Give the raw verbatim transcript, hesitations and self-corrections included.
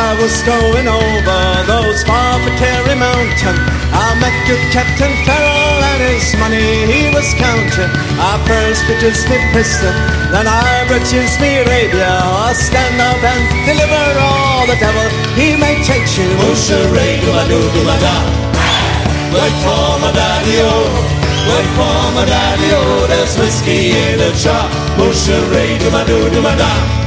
I was going over those far for Kerry Mountain, I met good Captain Farrell and his money he was counting. I first produced me pistol, then I produced me Arabia. I'll stand up and deliver all the devil he may take you. Oosh-a-ray-do-a-doo-doo-a-da. Wait for my daddy-o, wait for my daddy-o, there's whiskey in the jar. Oosh-a-ray-do-a-doo-doo-a-da.